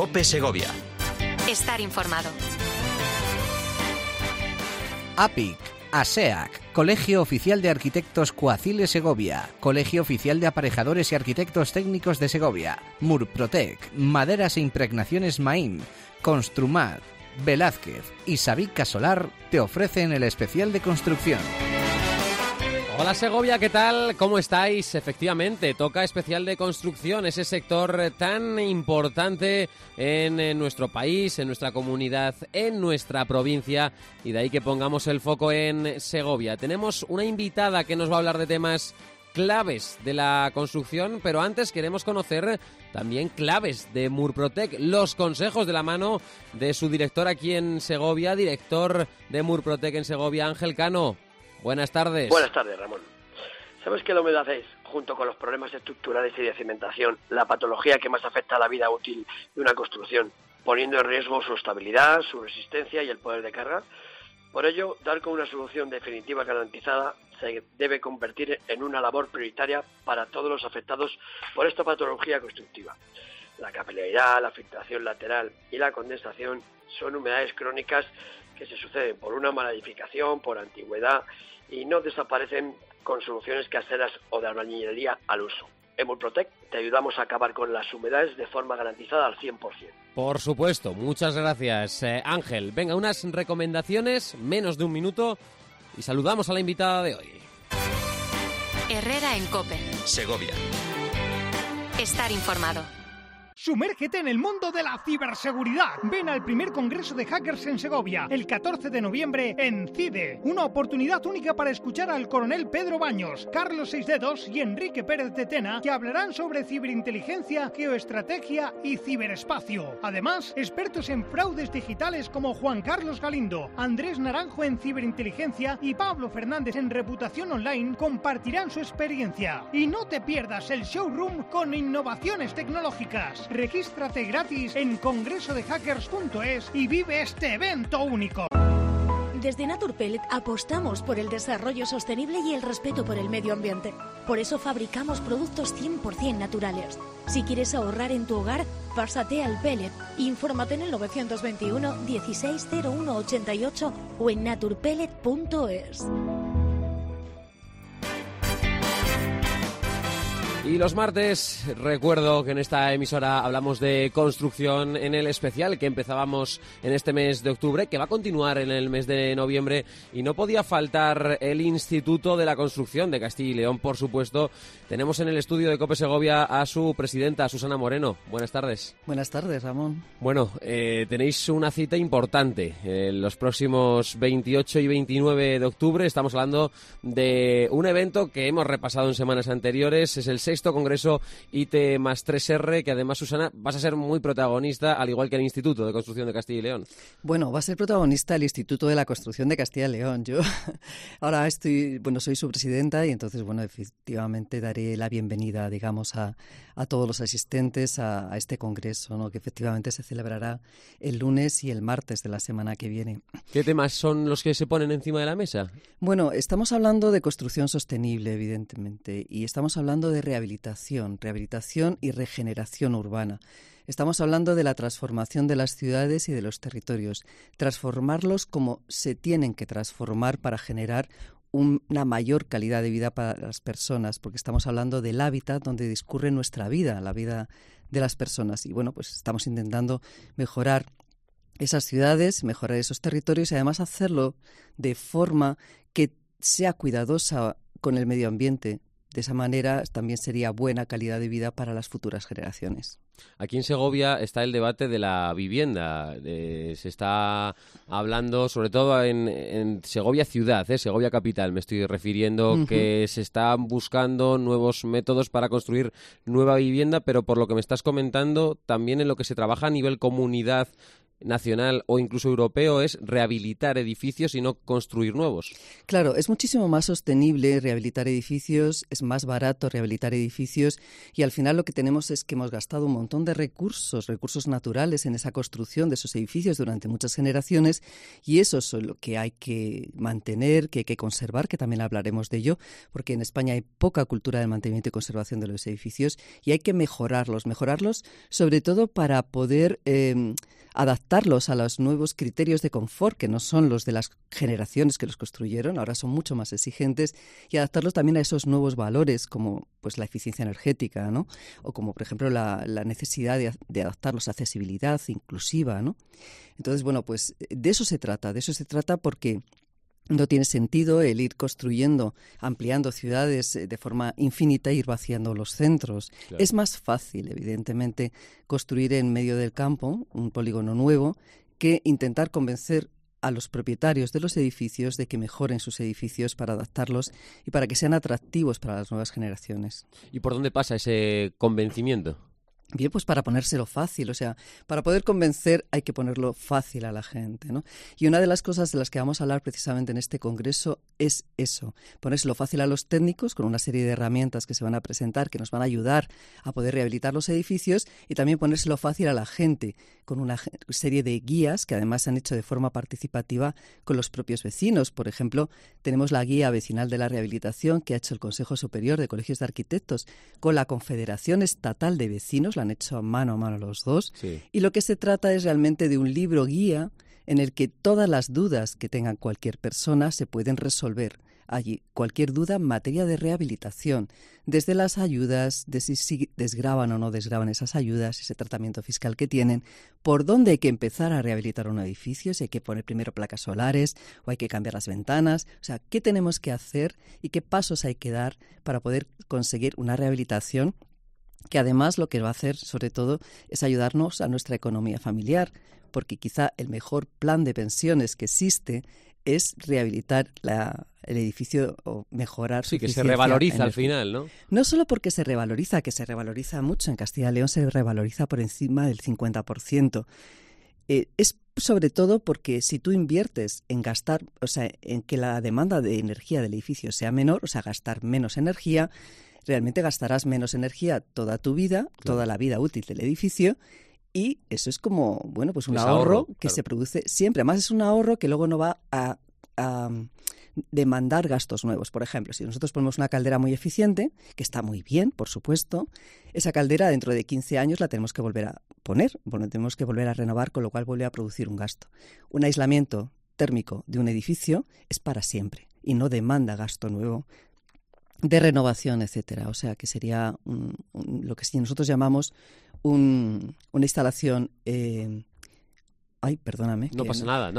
COPE Segovia. Estar informado. APIC, ASEAC, Colegio Oficial de Arquitectos Coacile Segovia, Colegio Oficial de Aparejadores y Arquitectos Técnicos de Segovia, Murprotec, Maderas e Impregnaciones Maín, Construmat, Velázquez y Sabica Solar te ofrecen el especial de construcción. Hola Segovia, ¿qué tal? ¿Cómo estáis? Efectivamente, toca especial de construcción, ese sector tan importante en nuestro país, en nuestra comunidad, en nuestra provincia, y de ahí que pongamos el foco en Segovia. Tenemos una invitada que nos va a hablar de temas claves de la construcción, pero antes queremos conocer también claves de Murprotec, los consejos de la mano de su director aquí en Segovia, director de Murprotec en Segovia, Ángel Cano. Buenas tardes. Buenas tardes, Ramón. ¿Sabes que la humedad es, junto con los problemas estructurales y de cimentación, la patología que más afecta a la vida útil de una construcción, poniendo en riesgo su estabilidad, su resistencia y el poder de carga? Por ello, dar con una solución definitiva garantizada se debe convertir en una labor prioritaria para todos los afectados por esta patología constructiva. La capilaridad, la filtración lateral y la condensación son humedades crónicas que se suceden por una mala edificación, por antigüedad, y no desaparecen con soluciones caseras o de albañilería al uso. En Murprotec te ayudamos a acabar con las humedades de forma garantizada al 100%. Por supuesto, muchas gracias, Ángel. Venga, unas recomendaciones, menos de un minuto, y saludamos a la invitada de hoy. Herrera en COPE. Segovia. Estar informado. Sumérgete en el mundo de la ciberseguridad. Ven al primer Congreso de Hackers en Segovia, el 14 de noviembre en CIDE. Una oportunidad única para escuchar al coronel Pedro Baños, Carlos Seisdedos y Enrique Pérez de Tena, que hablarán sobre ciberinteligencia, geoestrategia y ciberespacio. Además, expertos en fraudes digitales como Juan Carlos Galindo, Andrés Naranjo en ciberinteligencia y Pablo Fernández en reputación online compartirán su experiencia. Y no te pierdas el showroom con innovaciones tecnológicas. Regístrate gratis en congresodehackers.es y vive este evento único. Desde Naturpellet apostamos por el desarrollo sostenible y el respeto por el medio ambiente. Por eso fabricamos productos 100% naturales. Si quieres ahorrar en tu hogar, pásate al pellet. Infórmate en el 921 160188 o en naturpellet.es. Y los martes, recuerdo que en esta emisora hablamos de construcción en el especial que empezábamos en este mes de octubre, que va a continuar en el mes de noviembre, y no podía faltar el Instituto de la Construcción de Castilla y León, por supuesto. Tenemos en el estudio de COPE Segovia a su presidenta, Susana Moreno. Buenas tardes. Buenas tardes, Ramón. Bueno, tenéis una cita importante los próximos 28 y 29 de octubre. Estamos hablando de un evento que hemos repasado en semanas anteriores. Es el sexto Congreso IT+3R, que además, Susana, vas a ser muy protagonista, al igual que el Instituto de Construcción de Castilla y León. Bueno, va a ser protagonista el Instituto de la Construcción de Castilla y León. Yo ahora soy su presidenta y entonces, efectivamente daré la bienvenida, digamos, a todos los asistentes a este congreso, ¿no?, que efectivamente se celebrará el lunes y el martes de la semana que viene. ¿Qué temas son los que se ponen encima de la mesa? Bueno, estamos hablando de construcción sostenible, evidentemente, y estamos hablando de rehabilitación y regeneración urbana. Estamos hablando de la transformación de las ciudades y de los territorios, transformarlos como se tienen que transformar para generar una mayor calidad de vida para las personas, porque estamos hablando del hábitat donde discurre nuestra vida, la vida de las personas. Y estamos intentando mejorar esas ciudades, mejorar esos territorios y además hacerlo de forma que sea cuidadosa con el medio ambiente. De esa manera también sería buena calidad de vida para las futuras generaciones. Aquí en Segovia está el debate de la vivienda. Se está hablando, sobre todo en Segovia ciudad, Segovia capital, me estoy refiriendo, que se están buscando nuevos métodos para construir nueva vivienda, pero por lo que me estás comentando, también en lo que se trabaja a nivel comunidad nacional o incluso europeo es rehabilitar edificios y no construir nuevos. Claro, es muchísimo más sostenible rehabilitar edificios, es más barato rehabilitar edificios y al final lo que tenemos es que hemos gastado un montón de recursos naturales en esa construcción de esos edificios durante muchas generaciones y eso es lo que hay que mantener, que hay que conservar, que también hablaremos de ello, porque en España hay poca cultura de mantenimiento y conservación de los edificios y hay que mejorarlos sobre todo para poder adaptarlos a los nuevos criterios de confort, que no son los de las generaciones que los construyeron, ahora son mucho más exigentes, y adaptarlos también a esos nuevos valores, como pues la eficiencia energética, ¿no? O como, por ejemplo, la necesidad de adaptarlos a accesibilidad inclusiva, ¿no? Entonces, bueno, pues de eso se trata porque no tiene sentido el ir construyendo, ampliando ciudades de forma infinita e ir vaciando los centros. Claro. Es más fácil, evidentemente, construir en medio del campo un polígono nuevo que intentar convencer a los propietarios de los edificios de que mejoren sus edificios para adaptarlos y para que sean atractivos para las nuevas generaciones. ¿Y por dónde pasa ese convencimiento? Bien, pues para ponérselo fácil, o sea, para poder convencer hay que ponerlo fácil a la gente, ¿no? Y una de las cosas de las que vamos a hablar precisamente en este congreso es eso, ponérselo fácil a los técnicos con una serie de herramientas que se van a presentar, que nos van a ayudar a poder rehabilitar los edificios y también ponérselo fácil a la gente con una serie de guías que además se han hecho de forma participativa con los propios vecinos. Por ejemplo, tenemos la guía vecinal de la rehabilitación que ha hecho el Consejo Superior de Colegios de Arquitectos con la Confederación Estatal de Vecinos, la han hecho a mano los dos, sí. Y lo que se trata es realmente de un libro guía en el que todas las dudas que tenga cualquier persona se pueden resolver allí. Cualquier duda en materia de rehabilitación, desde las ayudas, de si desgravan o no desgravan esas ayudas, ese tratamiento fiscal que tienen, por dónde hay que empezar a rehabilitar un edificio, si hay que poner primero placas solares o hay que cambiar las ventanas, o sea, qué tenemos que hacer y qué pasos hay que dar para poder conseguir una rehabilitación que además lo que va a hacer, sobre todo, es ayudarnos a nuestra economía familiar, porque quizá el mejor plan de pensiones que existe es rehabilitar el edificio o mejorar su eficiencia. Sí, que se revaloriza al final, ¿no? No solo porque se revaloriza, que se revaloriza mucho, en Castilla y León se revaloriza por encima del 50%. Es sobre todo porque si tú inviertes en gastar, o sea, en que la demanda de energía del edificio sea menor, o sea, gastar menos energía, realmente gastarás menos energía toda tu vida, claro, toda la vida útil del edificio, y eso es como, bueno, pues un ahorro que claro, se produce siempre. Además es un ahorro que luego no va a demandar gastos nuevos. Por ejemplo, si nosotros ponemos una caldera muy eficiente, que está muy bien, por supuesto, esa caldera dentro de 15 años la tenemos que volver a poner, tenemos que volver a renovar, con lo cual vuelve a producir un gasto. Un aislamiento térmico de un edificio es para siempre y no demanda gasto nuevo de renovación, etcétera. O sea, que sería lo que nosotros llamamos una instalación... perdóname. No pasa nada.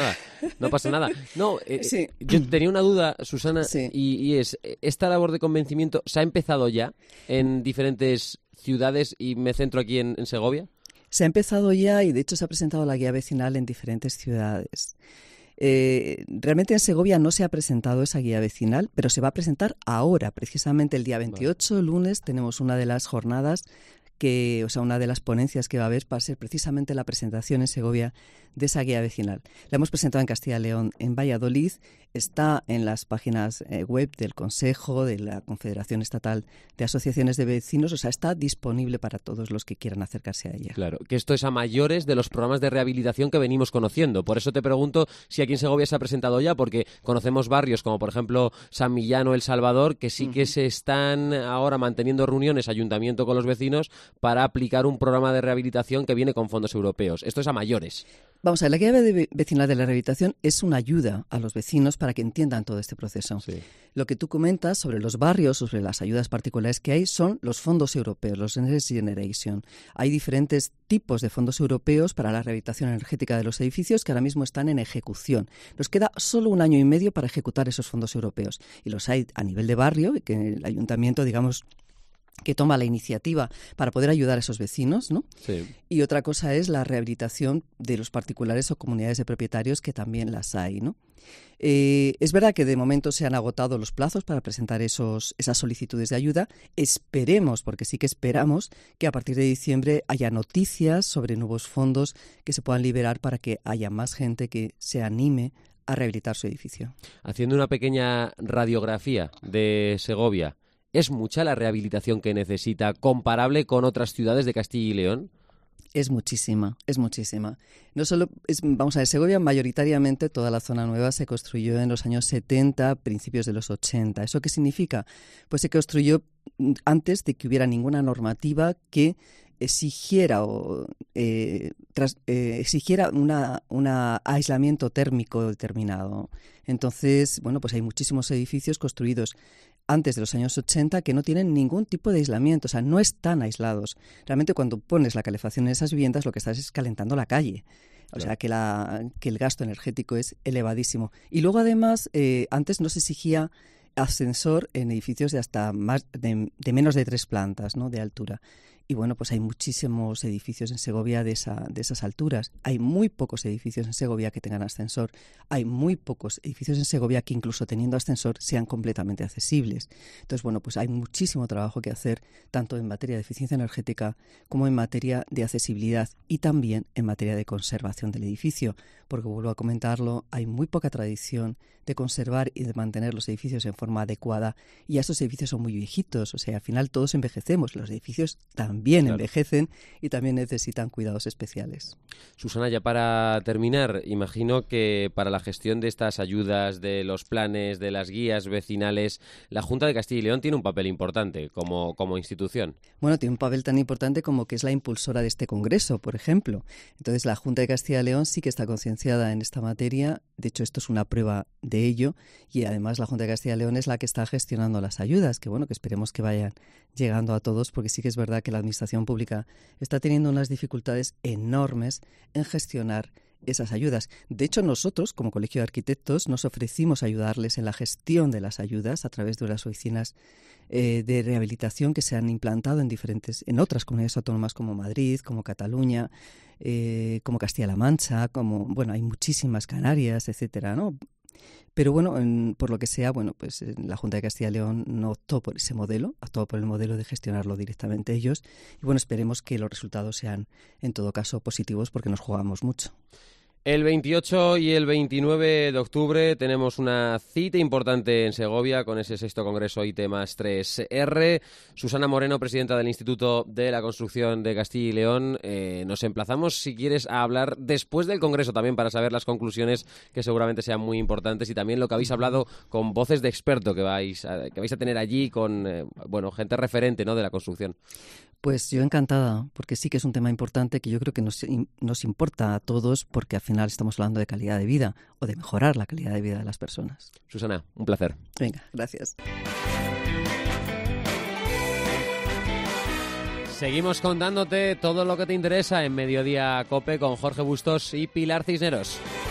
No, sí. Yo tenía una duda, Susana, sí. y es, ¿esta labor de convencimiento se ha empezado ya en diferentes ciudades y me centro aquí en Segovia? Se ha empezado ya y de hecho se ha presentado la guía vecinal en diferentes ciudades. Realmente en Segovia no se ha presentado esa guía vecinal, pero se va a presentar ahora, precisamente el día 28, vale. Lunes, tenemos una de las jornadas una de las ponencias que va a haber va a ser precisamente la presentación en Segovia de esa guía vecinal. La hemos presentado en Castilla y León, en Valladolid, está en las páginas web del Consejo, de la Confederación Estatal de Asociaciones de Vecinos, o sea, está disponible para todos los que quieran acercarse a ella. Claro, que esto es a mayores de los programas de rehabilitación que venimos conociendo. Por eso te pregunto si aquí en Segovia se ha presentado ya, porque conocemos barrios como, por ejemplo, San Millán o El Salvador, que sí que se están ahora manteniendo reuniones, ayuntamiento con los vecinos, para aplicar un programa de rehabilitación que viene con fondos europeos. Esto es a mayores. Vamos a ver, la guía vecinal de la rehabilitación es una ayuda a los vecinos para que entiendan todo este proceso. Sí. Lo que tú comentas sobre los barrios, sobre las ayudas particulares que hay, son los fondos europeos, los Next Generation. Hay diferentes tipos de fondos europeos para la rehabilitación energética de los edificios que ahora mismo están en ejecución. Nos queda solo 1 año y medio para ejecutar esos fondos europeos. Y los hay a nivel de barrio, y que el ayuntamiento, digamos, que toma la iniciativa para poder ayudar a esos vecinos, ¿no? Sí. Y otra cosa es la rehabilitación de los particulares o comunidades de propietarios, que también las hay, ¿no? Es verdad que de momento se han agotado los plazos para presentar esas solicitudes de ayuda. Esperemos, porque sí que esperamos, que a partir de diciembre haya noticias sobre nuevos fondos que se puedan liberar para que haya más gente que se anime a rehabilitar su edificio. Haciendo una pequeña radiografía de Segovia, ¿es mucha la rehabilitación que necesita comparable con otras ciudades de Castilla y León? Es muchísima, es muchísima. No solo vamos a ver, Segovia mayoritariamente toda la zona nueva se construyó en los años 70, principios de los 80. ¿Eso qué significa? Pues se construyó antes de que hubiera ninguna normativa que exigiera un aislamiento térmico determinado. Entonces, bueno, pues hay muchísimos edificios construidos antes de los años 80 que no tienen ningún tipo de aislamiento, o sea, no están aislados. Realmente cuando pones la calefacción en esas viviendas lo que estás es calentando la calle. O sea, que el gasto energético es elevadísimo. Y luego, además, antes no se exigía ascensor en edificios de hasta de menos de 3 plantas, ¿no?, de altura. Y bueno, pues hay muchísimos edificios en Segovia de esas alturas. Hay muy pocos edificios en Segovia que tengan ascensor. Hay muy pocos edificios en Segovia que incluso teniendo ascensor sean completamente accesibles. Entonces, bueno, pues hay muchísimo trabajo que hacer, tanto en materia de eficiencia energética como en materia de accesibilidad y también en materia de conservación del edificio. Porque, vuelvo a comentarlo, hay muy poca tradición de conservar y de mantener los edificios en forma adecuada. Y ya estos edificios son muy viejitos. O sea, al final todos envejecemos. Los edificios también envejecen y también necesitan cuidados especiales. Susana, ya para terminar, imagino que para la gestión de estas ayudas, de los planes, de las guías vecinales, la Junta de Castilla y León tiene un papel importante como institución. Bueno, tiene un papel tan importante como que es la impulsora de este congreso, por ejemplo. Entonces, la Junta de Castilla y León sí que está concienciada en esta materia. De hecho, esto es una prueba de ello. Y además, la Junta de Castilla y León es la que está gestionando las ayudas, que bueno, que esperemos que vayan llegando a todos, porque sí que es verdad que la administración pública está teniendo unas dificultades enormes en gestionar esas ayudas. De hecho, nosotros, como Colegio de Arquitectos, nos ofrecimos ayudarles en la gestión de las ayudas a través de unas oficinas de rehabilitación que se han implantado en otras comunidades autónomas como Madrid, como Cataluña, como Castilla-La Mancha, hay muchísimas, Canarias, etcétera, ¿no? Pero bueno, por lo que sea, bueno, pues la Junta de Castilla y León no optó por ese modelo, optó por el modelo de gestionarlo directamente ellos. Y bueno, esperemos que los resultados sean, en todo caso, positivos porque nos jugamos mucho. El 28 y el 29 de octubre tenemos una cita importante en Segovia con ese 6º Congreso IT+3R. Susana Moreno, presidenta del Instituto de la Construcción de Castilla y León. Nos emplazamos, si quieres, a hablar después del Congreso también para saber las conclusiones que seguramente sean muy importantes y también lo que habéis hablado con voces de experto que vais a tener allí con gente referente, ¿no?, de la construcción. Pues yo encantada, porque sí que es un tema importante que yo creo que nos importa a todos, porque al final estamos hablando de calidad de vida o de mejorar la calidad de vida de las personas. Susana, un placer. Venga, gracias. Seguimos contándote todo lo que te interesa en Mediodía COPE con Jorge Bustos y Pilar Cisneros.